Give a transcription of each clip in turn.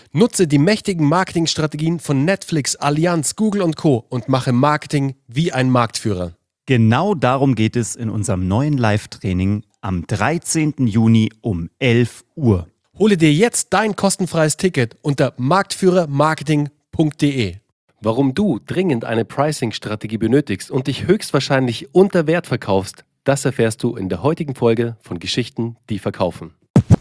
Nutze die mächtigen Marketingstrategien von Netflix, Allianz, Google und Co. und mache Marketing wie ein Marktführer. Genau darum geht es in unserem neuen Live-Training am 13. Juni um 11 Uhr. Hole dir jetzt dein kostenfreies Ticket unter marktführermarketing.de. Warum du dringend eine Pricing-Strategie benötigst und dich höchstwahrscheinlich unter Wert verkaufst, das erfährst du in der heutigen Folge von Geschichten, die verkaufen.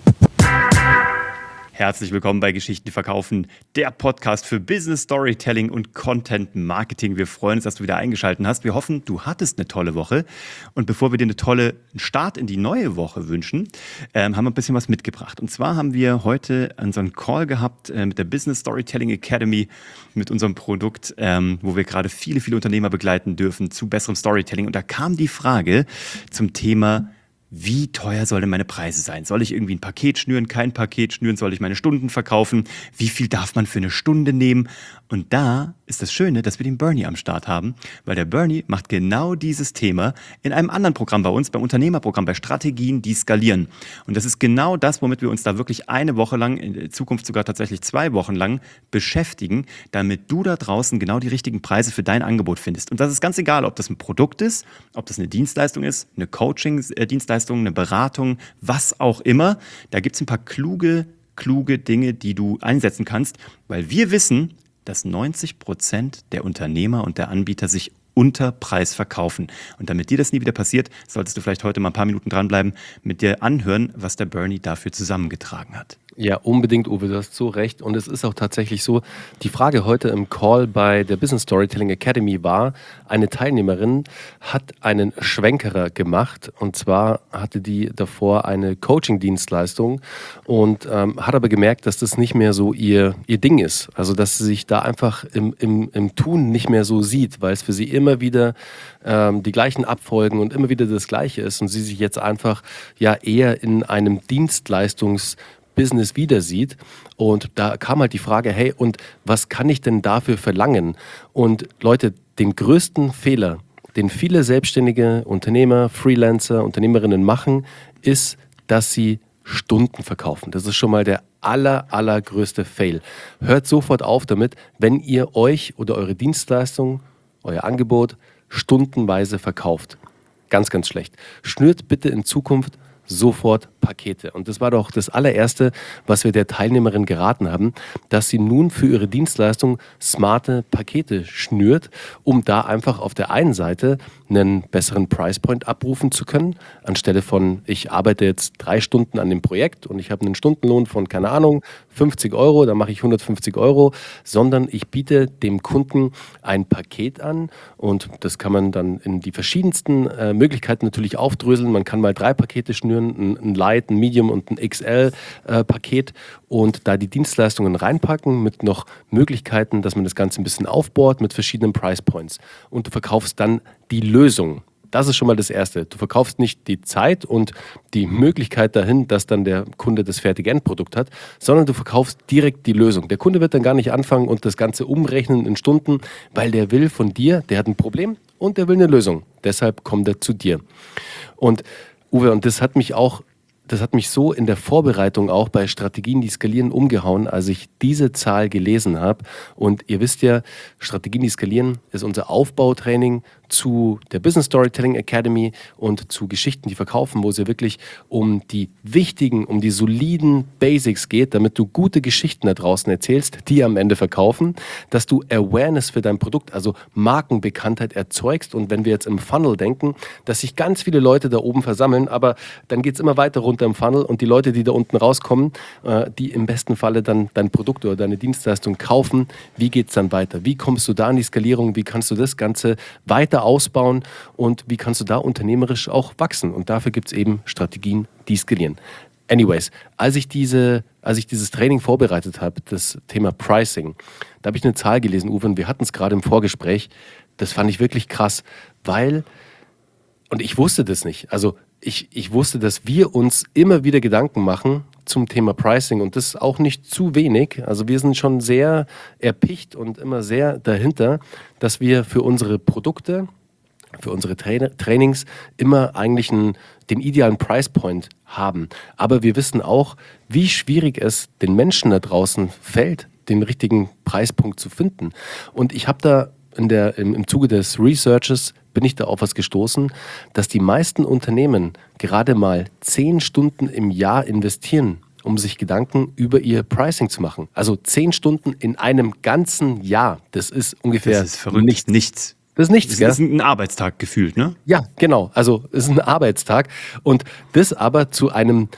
Herzlich willkommen bei Geschichten, die verkaufen, der Podcast für Business Storytelling und Content Marketing. Wir freuen uns, dass du wieder eingeschaltet hast. Wir hoffen, du hattest eine tolle Woche. Und bevor wir dir einen tollen Start in die neue Woche wünschen, haben wir ein bisschen was mitgebracht. Und zwar haben wir heute unseren Call gehabt mit der Business Storytelling Academy, mit unserem Produkt, wo wir gerade viele Unternehmer begleiten dürfen zu besserem Storytelling. Und da kam die Frage zum Thema: Wie teuer sollen denn meine Preise sein? Soll ich irgendwie ein Paket schnüren, kein Paket schnüren? Soll ich meine Stunden verkaufen? Wie viel darf man für eine Stunde nehmen? Und da ist das Schöne, dass wir den Bernie am Start haben, weil der Bernie macht genau dieses Thema in einem anderen Programm bei uns, beim Unternehmerprogramm, bei Strategien, die skalieren. Und das ist genau das, womit wir uns da wirklich eine Woche lang, in Zukunft sogar tatsächlich 2 Wochen lang beschäftigen, damit du da draußen genau die richtigen Preise für dein Angebot findest. Und das ist ganz egal, ob das ein Produkt ist, ob das eine Dienstleistung ist, eine Coaching-Dienstleistung, eine Beratung, was auch immer. Da gibt es ein paar kluge Dinge, die du einsetzen kannst, weil wir wissen, dass 90% der Unternehmer und der Anbieter sich unter Preis verkaufen. Und damit dir das nie wieder passiert, solltest du vielleicht heute mal ein paar Minuten dranbleiben, mit dir anhören, was der Bernie dafür zusammengetragen hat. Ja, unbedingt, Uwe, du hast so recht. Und es ist auch tatsächlich so, die Frage heute im Call bei der Business Storytelling Academy war, eine Teilnehmerin hat einen Schwenkerer gemacht. Und zwar hatte die davor eine Coaching-Dienstleistung und hat aber gemerkt, dass das nicht mehr so ihr Ding ist. Also, dass sie sich da einfach im Tun nicht mehr so sieht, weil es für sie immer wieder die gleichen Abfolgen und immer wieder das Gleiche ist. Und sie sich jetzt einfach ja eher in einem Business wieder sieht. Und da kam halt die Frage, hey, und was kann ich denn dafür verlangen? Und Leute, den größten Fehler, den viele selbstständige Unternehmer, Freelancer, Unternehmerinnen machen, ist, dass sie Stunden verkaufen. Das ist schon mal der allergrößte Fail. Hört sofort auf damit, wenn ihr euch oder eure Dienstleistung, euer Angebot stundenweise verkauft. Ganz schlecht. Schnürt bitte in Zukunft sofort Pakete. Und das war doch das allererste, was wir der Teilnehmerin geraten haben, dass sie nun für ihre Dienstleistung smarte Pakete schnürt, um da einfach auf der einen Seite einen besseren Price Point abrufen zu können, anstelle von, ich arbeite jetzt 3 Stunden an dem Projekt und ich habe einen Stundenlohn von, keine Ahnung, 50 Euro, dann mache ich 150 Euro, sondern ich biete dem Kunden ein Paket an und das kann man dann in die verschiedensten Möglichkeiten natürlich aufdröseln. Man kann mal 3 Pakete schnüren, ein Light, ein Medium und ein XL-Paket und da die Dienstleistungen reinpacken mit noch Möglichkeiten, dass man das Ganze ein bisschen aufbohrt mit verschiedenen Price Points. Und du verkaufst dann die Lösung. Das ist schon mal das Erste. Du verkaufst nicht die Zeit und die Möglichkeit dahin, dass dann der Kunde das fertige Endprodukt hat, sondern du verkaufst direkt die Lösung. Der Kunde wird dann gar nicht anfangen und das Ganze umrechnen in Stunden, weil der will von dir, der hat ein Problem und der will eine Lösung. Deshalb kommt er zu dir. Und Uwe, und das hat mich so in der Vorbereitung auch bei Strategien, die skalieren, umgehauen, als ich diese Zahl gelesen habe. Und ihr wisst ja, Strategien, die skalieren, ist unser Aufbautraining zu der Business Storytelling Academy und zu Geschichten, die verkaufen, wo es ja wirklich um die wichtigen, um die soliden Basics geht, damit du gute Geschichten da draußen erzählst, die am Ende verkaufen, dass du Awareness für dein Produkt, also Markenbekanntheit erzeugst. Und wenn wir jetzt im Funnel denken, dass sich ganz viele Leute da oben versammeln, aber dann geht es immer weiter runter im Funnel und die Leute, die da unten rauskommen, die im besten Falle dann dein Produkt oder deine Dienstleistung kaufen, wie geht es dann weiter? Wie kommst du da in die Skalierung? Wie kannst du das Ganze weiter ausbauen und wie kannst du da unternehmerisch auch wachsen? Und dafür gibt es eben Strategien, die skalieren. Anyways, als ich dieses Training vorbereitet habe, das Thema Pricing, da habe ich eine Zahl gelesen, Uwe, und wir hatten es gerade im Vorgespräch. Das fand ich wirklich krass, weil, und ich wusste das nicht, also ich wusste, dass wir uns immer wieder Gedanken machen zum Thema Pricing und das auch nicht zu wenig. Also wir sind schon sehr erpicht und immer sehr dahinter, dass wir für unsere Produkte für unsere Trainings immer eigentlich den idealen Price Point haben. Aber wir wissen auch, wie schwierig es den Menschen da draußen fällt, den richtigen Preispunkt zu finden. Und ich habe da im Zuge des Researches bin ich da auf was gestoßen, dass die meisten Unternehmen gerade mal 10 Stunden im Jahr investieren, um sich Gedanken über ihr Pricing zu machen. Also 10 Stunden in einem ganzen Jahr. Das ist ungefähr Das ist verrückt. Nichts. Das ist nichts, gell? Das ist ein Arbeitstag gefühlt, ne? Ja, genau. Also es ist ein Arbeitstag. Und das aber zu einem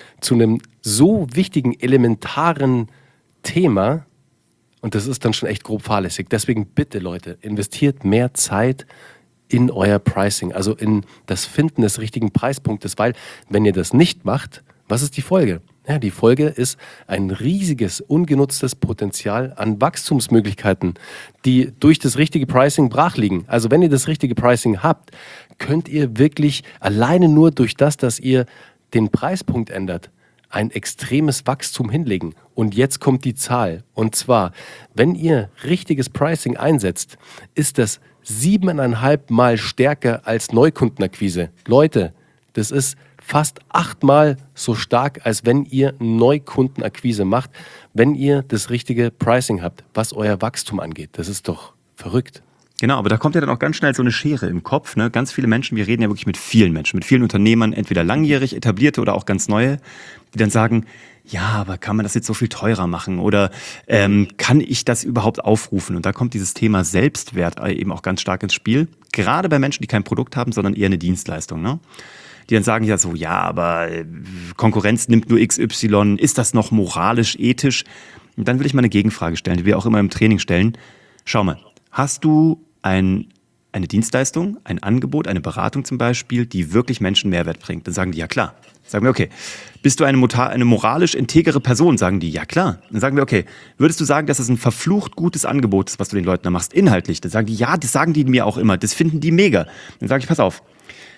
so wichtigen, elementaren Thema, und das ist dann schon echt grob fahrlässig. Deswegen bitte, Leute, investiert mehr Zeit in euer Pricing, also in das Finden des richtigen Preispunktes, weil wenn ihr das nicht macht, was ist die Folge? Ja, die Folge ist ein riesiges, ungenutztes Potenzial an Wachstumsmöglichkeiten, die durch das richtige Pricing brach liegen. Also wenn ihr das richtige Pricing habt, könnt ihr wirklich alleine nur durch das, dass ihr den Preispunkt ändert, ein extremes Wachstum hinlegen. Und jetzt kommt die Zahl. Und zwar, wenn ihr richtiges Pricing einsetzt, ist das 7,5 Mal stärker als Neukundenakquise. Leute, das ist fast 8 Mal so stark, als wenn ihr Neukundenakquise macht, wenn ihr das richtige Pricing habt, was euer Wachstum angeht. Das ist doch verrückt. Genau, aber da kommt ja dann auch ganz schnell so eine Schere im Kopf. Ne? Ganz viele Menschen, wir reden ja wirklich mit vielen Menschen, mit vielen Unternehmern, entweder langjährig etablierte oder auch ganz neue, die dann sagen, ja, aber kann man das jetzt so viel teurer machen oder kann ich das überhaupt aufrufen? Und da kommt dieses Thema Selbstwert eben auch ganz stark ins Spiel. Gerade bei Menschen, die kein Produkt haben, sondern eher eine Dienstleistung. Ne? Die dann sagen ja so, ja, aber Konkurrenz nimmt nur XY, ist das noch moralisch, ethisch? Und dann will ich mal eine Gegenfrage stellen, die wir auch immer im Training stellen. Schau mal, hast du eine Dienstleistung, ein Angebot, eine Beratung zum Beispiel, die wirklich Menschen Mehrwert bringt? Dann sagen die, ja klar. Sagen wir, okay, bist du eine moralisch integere Person? Sagen die, ja klar. Dann sagen wir, okay, würdest du sagen, dass es ein verflucht gutes Angebot ist, was du den Leuten da machst, inhaltlich? Dann sagen die, ja, das sagen die mir auch immer, das finden die mega. Dann sage ich, pass auf,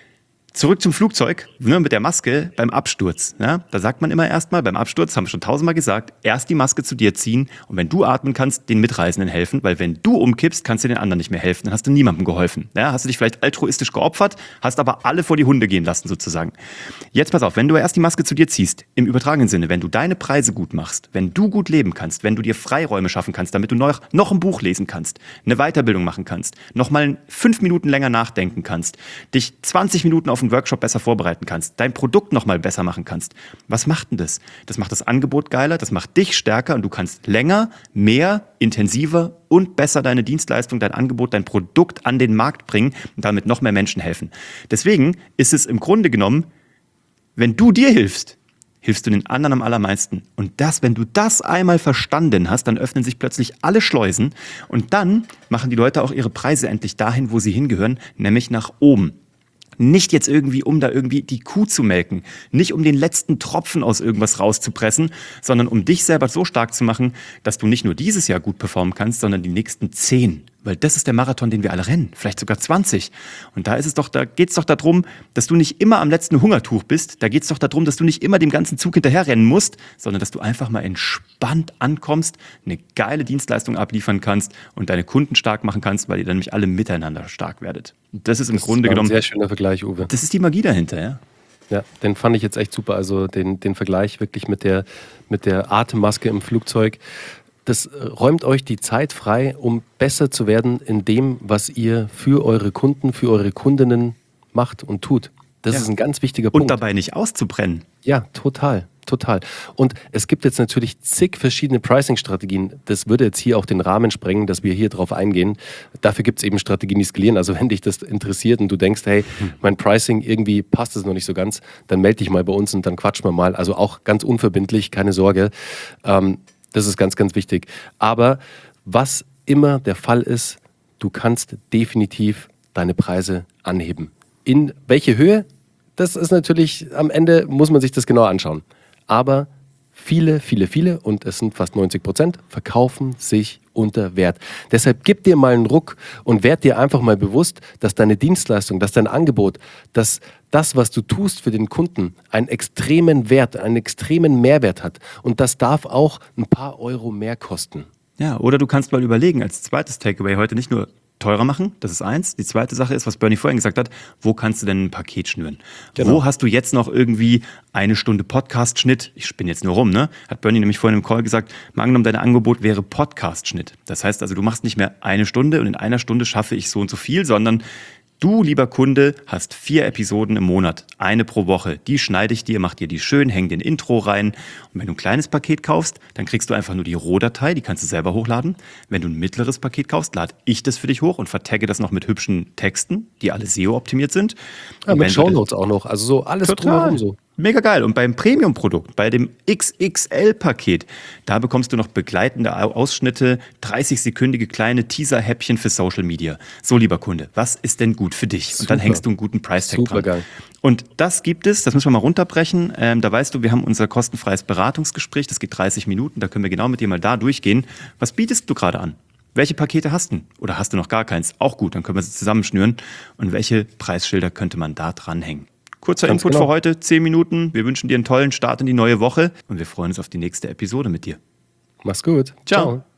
zurück zum Flugzeug, ne, mit der Maske beim Absturz. Ja? Da sagt man immer erstmal, beim Absturz, haben wir schon 1000-mal gesagt, erst die Maske zu dir ziehen und wenn du atmen kannst, den Mitreisenden helfen, weil wenn du umkippst, kannst du den anderen nicht mehr helfen, dann hast du niemandem geholfen. Ja? Hast du dich vielleicht altruistisch geopfert, hast aber alle vor die Hunde gehen lassen sozusagen. Jetzt pass auf, wenn du erst die Maske zu dir ziehst, im übertragenen Sinne, wenn du deine Preise gut machst, wenn du gut leben kannst, wenn du dir Freiräume schaffen kannst, damit du noch ein Buch lesen kannst, eine Weiterbildung machen kannst, nochmal 5 Minuten länger nachdenken kannst, dich 20 Minuten auf einen Workshop besser vorbereiten kannst, dein Produkt noch mal besser machen kannst. Was macht denn das? Das macht das Angebot geiler, das macht dich stärker und du kannst länger, mehr, intensiver und besser deine Dienstleistung, dein Angebot, dein Produkt an den Markt bringen und damit noch mehr Menschen helfen. Deswegen ist es im Grunde genommen, wenn du dir hilfst, hilfst du den anderen am allermeisten. Und wenn du das einmal verstanden hast, dann öffnen sich plötzlich alle Schleusen und dann machen die Leute auch ihre Preise endlich dahin, wo sie hingehören, nämlich nach oben. Nicht jetzt irgendwie, um da irgendwie die Kuh zu melken, nicht um den letzten Tropfen aus irgendwas rauszupressen, sondern um dich selber so stark zu machen, dass du nicht nur dieses Jahr gut performen kannst, sondern die nächsten 10. Weil das ist der Marathon, den wir alle rennen, vielleicht sogar 20. Und da geht es doch darum, dass du nicht immer am letzten Hungertuch bist. Da geht es doch darum, dass du nicht immer dem ganzen Zug hinterherrennen musst, sondern dass du einfach mal entspannt ankommst, eine geile Dienstleistung abliefern kannst und deine Kunden stark machen kannst, weil ihr dann nämlich alle miteinander stark werdet. Und das ist im Grunde genommen ein sehr schöner Vergleich, Uwe. Das ist die Magie dahinter, ja. Ja, den fand ich jetzt echt super. Also den Vergleich wirklich mit der Atemmaske im Flugzeug. Das räumt euch die Zeit frei, um besser zu werden in dem, was ihr für eure Kunden, für eure Kundinnen macht und tut. Das ist ein ganz wichtiger Punkt. Und dabei nicht auszubrennen. Ja, total. Und es gibt jetzt natürlich zig verschiedene Pricing-Strategien. Das würde jetzt hier auch den Rahmen sprengen, dass wir hier drauf eingehen. Dafür gibt es eben Strategien, die skalieren. Also wenn dich das interessiert und du denkst, hey, mein Pricing, irgendwie passt es noch nicht so ganz, dann melde dich mal bei uns und dann quatschen wir mal. Also auch ganz unverbindlich, keine Sorge. Das ist ganz, ganz wichtig. Aber was immer der Fall ist, du kannst definitiv deine Preise anheben. In welche Höhe? Das ist natürlich, am Ende muss man sich das genau anschauen. Aber viele, und es sind fast 90%, verkaufen sich unter Wert. Deshalb gib dir mal einen Ruck und werd dir einfach mal bewusst, dass deine Dienstleistung, dass dein Angebot, dass das, was du tust für den Kunden, einen extremen Wert, einen extremen Mehrwert hat. Und das darf auch ein paar Euro mehr kosten. Ja, oder du kannst mal überlegen, als zweites Takeaway heute nicht nur teurer machen, das ist eins. Die zweite Sache ist, was Bernie vorhin gesagt hat, wo kannst du denn ein Paket schnüren? Genau. Wo hast du jetzt noch irgendwie eine Stunde Podcast-Schnitt? Ich spinne jetzt nur rum, ne? Hat Bernie nämlich vorhin im Call gesagt, mal angenommen, dein Angebot wäre Podcast-Schnitt. Das heißt also, du machst nicht mehr eine Stunde und in einer Stunde schaffe ich so und so viel, sondern du, lieber Kunde, hast 4 Episoden im Monat, eine pro Woche. Die schneide ich dir, mach dir die schön, häng den Intro rein. Und wenn du ein kleines Paket kaufst, dann kriegst du einfach nur die Rohdatei, die kannst du selber hochladen. Wenn du ein mittleres Paket kaufst, lade ich das für dich hoch und vertagge das noch mit hübschen Texten, die alle SEO-optimiert sind. Ja, mit Shownotes auch noch, also so alles drumherum so. Mega geil. Und beim Premium-Produkt, bei dem XXL-Paket, da bekommst du noch begleitende Ausschnitte, 30-sekündige kleine Teaser-Häppchen für Social Media. So, lieber Kunde, was ist denn gut für dich? Und dann hängst du einen guten Price-Tag dran. Geil. Und das gibt es, das müssen wir mal runterbrechen. Da weißt du, wir haben unser kostenfreies Beratungsgespräch, das geht 30 Minuten, da können wir genau mit dir mal da durchgehen. Was bietest du gerade an? Welche Pakete hast du? Oder hast du noch gar keins? Auch gut, dann können wir sie zusammenschnüren. Und welche Preisschilder könnte man da dranhängen? Kurzer Ganz Input genau. für heute, 10 Minuten. Wir wünschen dir einen tollen Start in die neue Woche und wir freuen uns auf die nächste Episode mit dir. Mach's gut. Ciao.